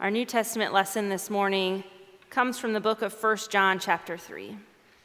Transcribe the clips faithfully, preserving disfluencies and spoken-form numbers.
Our New Testament lesson this morning comes from the book of First John chapter three.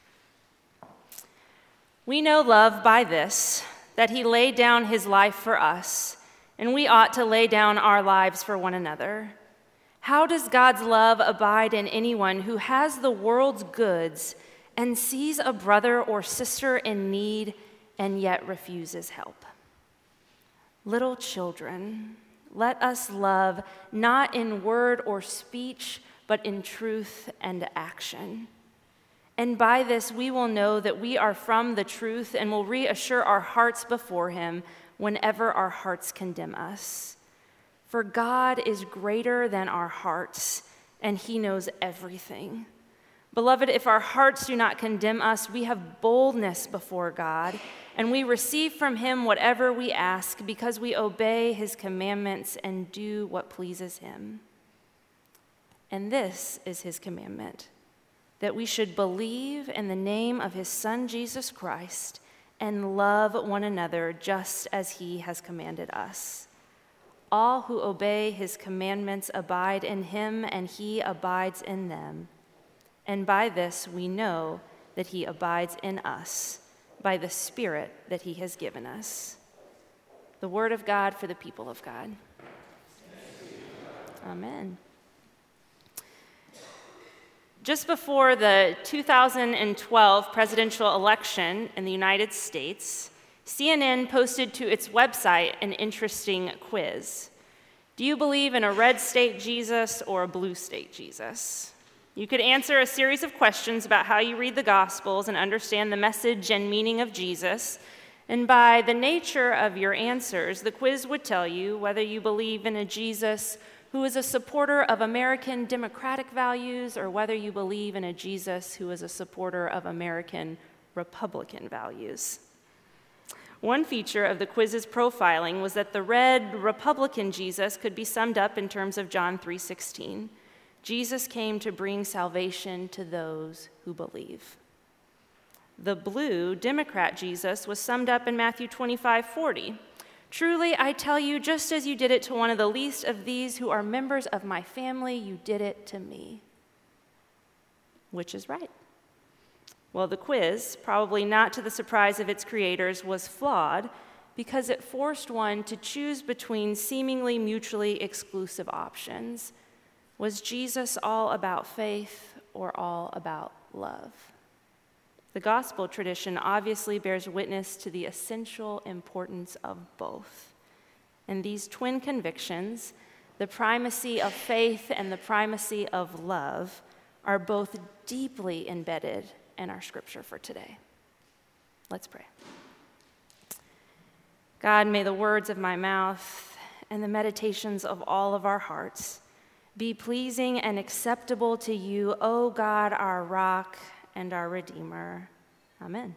We know love by this, that he laid down his life for us, and we ought to lay down our lives for one another. How does God's love abide in anyone who has the world's goods and sees a brother or sister in need and yet refuses help? Little children, let us love not in word or speech, but in truth and action. And by this we will know that we are from the truth and will reassure our hearts before him whenever our hearts condemn us. For God is greater than our hearts, and he knows everything. Beloved, if our hearts do not condemn us, we have boldness before God, and we receive from him whatever we ask because we obey his commandments and do what pleases him. And this is his commandment, that we should believe in the name of his Son, Jesus Christ, and love one another just as he has commanded us. All who obey his commandments abide in him, and he abides in them. And by this we know that he abides in us, by the Spirit that he has given us. The word of God for the people of God. Amen. Just before the two thousand twelve presidential election in the United States, C N N posted to its website an interesting quiz. Do you believe in a red state Jesus or a blue state Jesus? You could answer a series of questions about how you read the Gospels and understand the message and meaning of Jesus. And by the nature of your answers, the quiz would tell you whether you believe in a Jesus who is a supporter of American democratic values or whether you believe in a Jesus who is a supporter of American Republican values. One feature of the quiz's profiling was that the red Republican Jesus could be summed up in terms of John three sixteen. Jesus came to bring salvation to those who believe. The blue Democrat Jesus was summed up in Matthew twenty-five forty. Truly, I tell you, just as you did it to one of the least of these who are members of my family, you did it to me. Which is right? Well, the quiz, probably not to the surprise of its creators, was flawed because it forced one to choose between seemingly mutually exclusive options. Was Jesus all about faith or all about love? The gospel tradition obviously bears witness to the essential importance of both. And these twin convictions, the primacy of faith and the primacy of love, are both deeply embedded in our scripture for today. Let's pray. God, may the words of my mouth and the meditations of all of our hearts be pleasing and acceptable to you, O God, our rock and our Redeemer. Amen.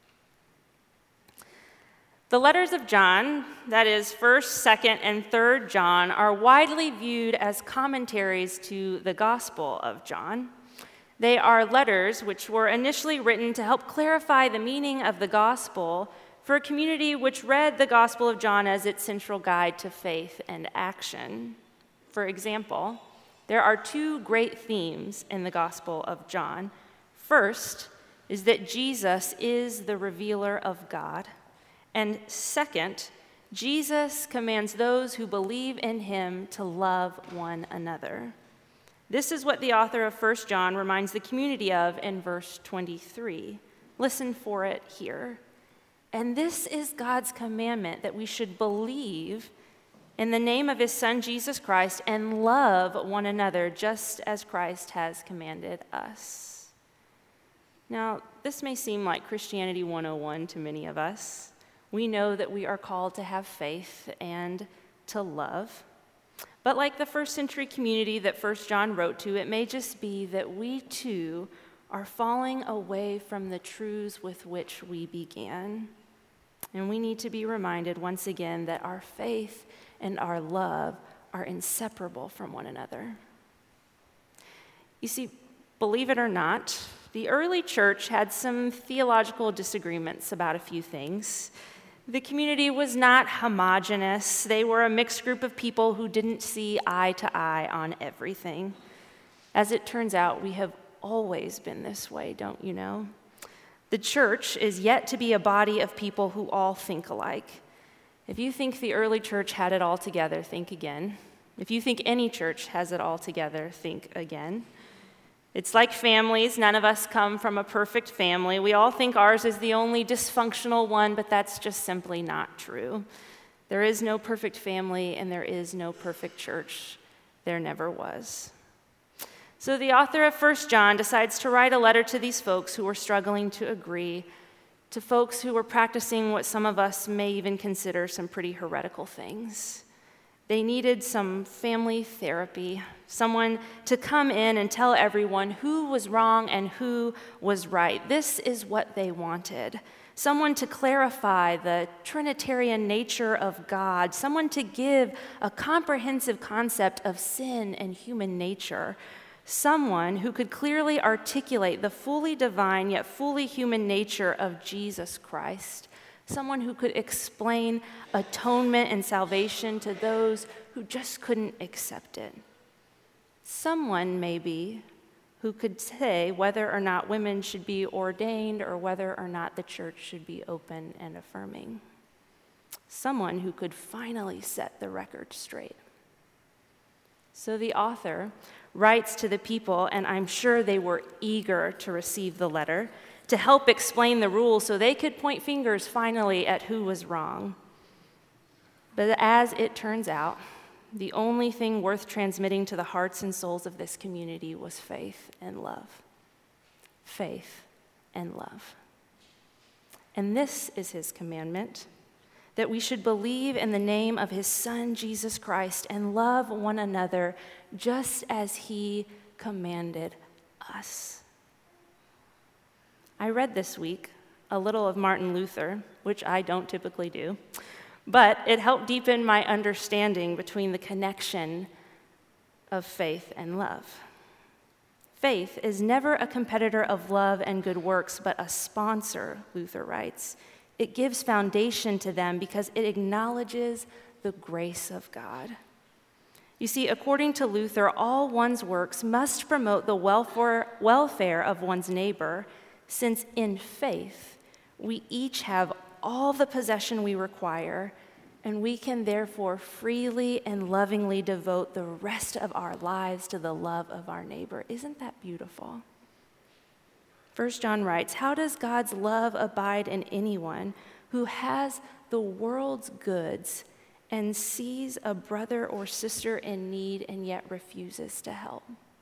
The letters of John, that is first, second, and third John, are widely viewed as commentaries to the Gospel of John. They are letters which were initially written to help clarify the meaning of the gospel for a community which read the Gospel of John as its central guide to faith and action. For example, there are two great themes in the Gospel of John. First is that Jesus is the revealer of God. And second, Jesus commands those who believe in him to love one another. This is what the author of First John reminds the community of in verse twenty-three. Listen for it here. And this is God's commandment, that we should believe in the name of his Son, Jesus Christ, and love one another just as Christ has commanded us. Now, this may seem like Christianity one oh one to many of us. We know that we are called to have faith and to love. But like the first century community that First John wrote to, it may just be that we too are falling away from the truths with which we began. And we need to be reminded once again that our faith and our love are inseparable from one another. You see, believe it or not, the early church had some theological disagreements about a few things. The community was not homogeneous. They were a mixed group of people who didn't see eye to eye on everything. As it turns out, we have always been this way, don't you know? The church is yet to be a body of people who all think alike. If you think the early church had it all together, think again. If you think any church has it all together, think again. It's like families. None of us come from a perfect family. We all think ours is the only dysfunctional one, but that's just simply not true. There is no perfect family, and there is no perfect church. There never was. So the author of First John decides to write a letter to these folks who were struggling to agree, to folks who were practicing what some of us may even consider some pretty heretical things. They needed some family therapy, someone to come in and tell everyone who was wrong and who was right. This is what they wanted. Someone to clarify the Trinitarian nature of God, someone to give a comprehensive concept of sin and human nature, someone who could clearly articulate the fully divine yet fully human nature of Jesus Christ. Someone who could explain atonement and salvation to those who just couldn't accept it. Someone, maybe, who could say whether or not women should be ordained or whether or not the church should be open and affirming. Someone who could finally set the record straight. So the author writes to the people, and I'm sure they were eager to receive the letter, to help explain the rules so they could point fingers finally at who was wrong. But as it turns out, the only thing worth transmitting to the hearts and souls of this community was faith and love. Faith and love. And this is his commandment, that we should believe in the name of his Son, Jesus Christ, and love one another just as he commanded us. I read this week a little of Martin Luther, which I don't typically do, but it helped deepen my understanding between the connection of faith and love. Faith is never a competitor of love and good works, but a sponsor, Luther writes. It gives foundation to them because it acknowledges the grace of God. You see, according to Luther, all one's works must promote the welfare, welfare of one's neighbor, since in faith we each have all the possession we require, and we can therefore freely and lovingly devote the rest of our lives to the love of our neighbor. Isn't that beautiful? First John writes, "How does God's love abide in anyone who has the world's goods and sees a brother or sister in need and yet refuses to help?"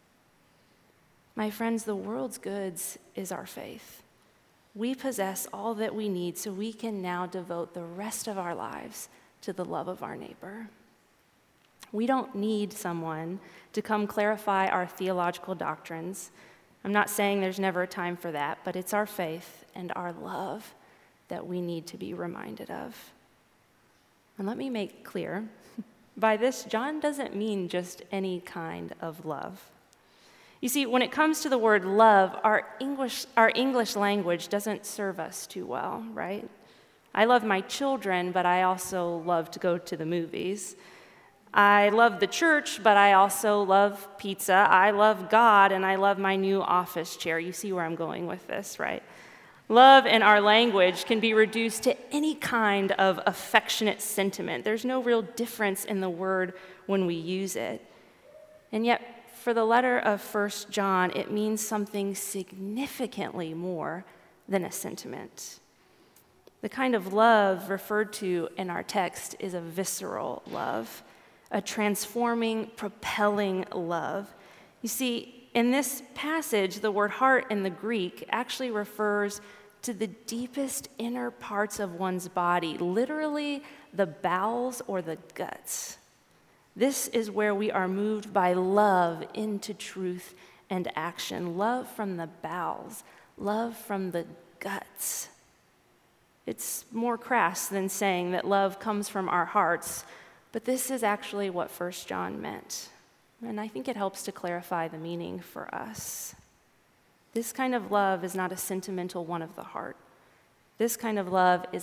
My friends, the world's goods is our faith. We possess all that we need so we can now devote the rest of our lives to the love of our neighbor. We don't need someone to come clarify our theological doctrines. I'm not saying there's never a time for that, but it's our faith and our love that we need to be reminded of. And let me make clear, by this, John doesn't mean just any kind of love. You see, when it comes to the word love, our English, our English language doesn't serve us too well, right? I love my children, but I also love to go to the movies. I love the church, but I also love pizza. I love God, and I love my new office chair. You see where I'm going with this, right? Love in our language can be reduced to any kind of affectionate sentiment. There's no real difference in the word when we use it. And yet, for the letter of First John, it means something significantly more than a sentiment. The kind of love referred to in our text is a visceral love, a transforming, propelling love. You see, in this passage, the word heart in the Greek actually refers to the deepest inner parts of one's body, literally the bowels or the guts. This is where we are moved by love into truth and action. Love from the bowels, love from the guts. It's more crass than saying that love comes from our hearts, but this is actually what First John meant. And I think it helps to clarify the meaning for us. This kind of love is not a sentimental one of the heart. This kind of love is a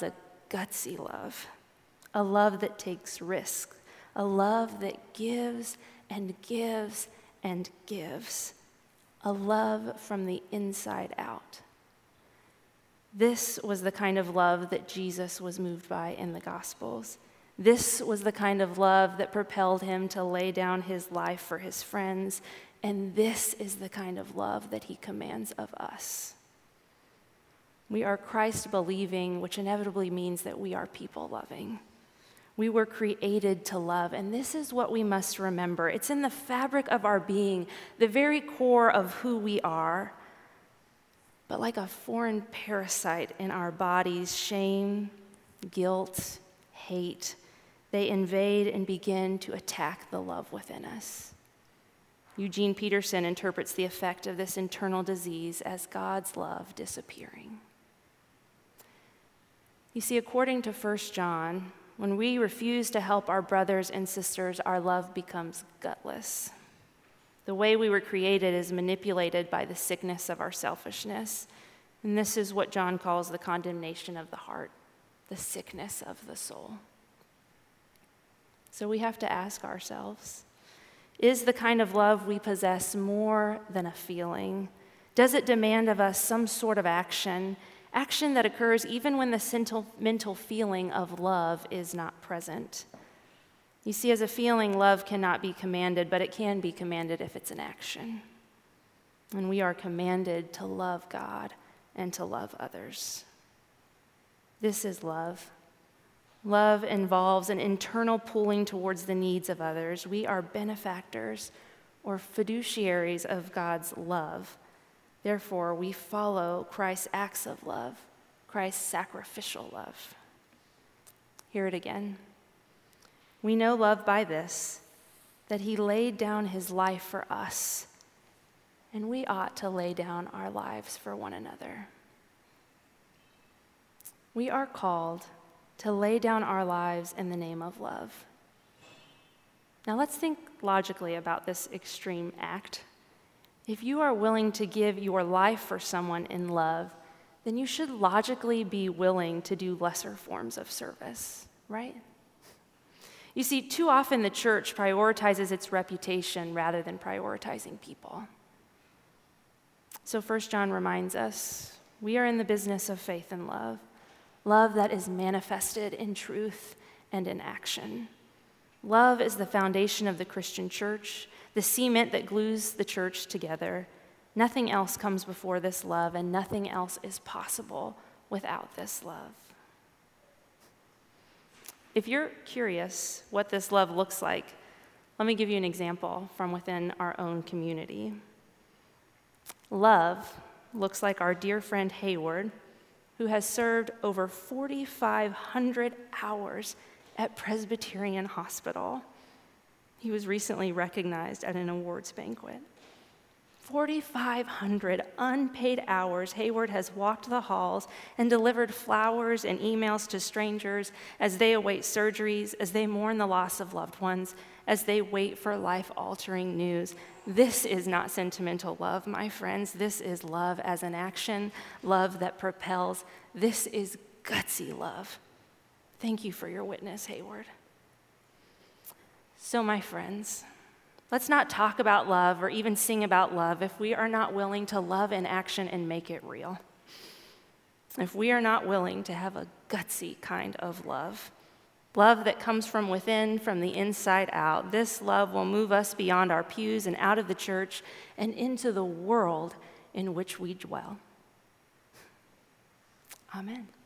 gutsy love, a love that takes risks, a love that gives and gives and gives, a love from the inside out. This was the kind of love that Jesus was moved by in the Gospels. This was the kind of love that propelled him to lay down his life for his friends, and this is the kind of love that he commands of us. We are Christ-believing, which inevitably means that we are people-loving. We were created to love, and this is what we must remember. It's in the fabric of our being, the very core of who we are. But like a foreign parasite in our bodies, shame, guilt, hate, they invade and begin to attack the love within us. Eugene Peterson interprets the effect of this internal disease as God's love disappearing. You see, according to First John, when we refuse to help our brothers and sisters, our love becomes gutless. The way we were created is manipulated by the sickness of our selfishness. And this is what John calls the condemnation of the heart, the sickness of the soul. So we have to ask ourselves, is the kind of love we possess more than a feeling? Does it demand of us some sort of action, action that occurs even when the sentimental feeling of love is not present? You see, as a feeling, love cannot be commanded, but it can be commanded if it's an action. And we are commanded to love God and to love others. This is love. Love involves an internal pulling towards the needs of others. We are benefactors or fiduciaries of God's love. Therefore, we follow Christ's acts of love, Christ's sacrificial love. Hear it again. We know love by this, that he laid down his life for us, and we ought to lay down our lives for one another. We are called to lay down our lives in the name of love. Now let's think logically about this extreme act. If you are willing to give your life for someone in love, then you should logically be willing to do lesser forms of service, right? You see, too often the church prioritizes its reputation rather than prioritizing people. So First John reminds us, we are in the business of faith and love, love that is manifested in truth and in action. Love is the foundation of the Christian church, the cement that glues the church together. Nothing else comes before this love, and nothing else is possible without this love. If you're curious what this love looks like, let me give you an example from within our own community. Love looks like our dear friend Hayward, who has served over forty-five hundred hours at Presbyterian Hospital. He was recently recognized at an awards banquet. forty-five hundred unpaid hours, Hayward has walked the halls and delivered flowers and emails to strangers as they await surgeries, as they mourn the loss of loved ones, as they wait for life-altering news. This is not sentimental love, my friends. This is love as an action, love that propels. This is gutsy love. Thank you for your witness, Hayward. So, my friends, let's not talk about love or even sing about love if we are not willing to love in action and make it real. If we are not willing to have a gutsy kind of love, love that comes from within, from the inside out, this love will move us beyond our pews and out of the church and into the world in which we dwell. Amen.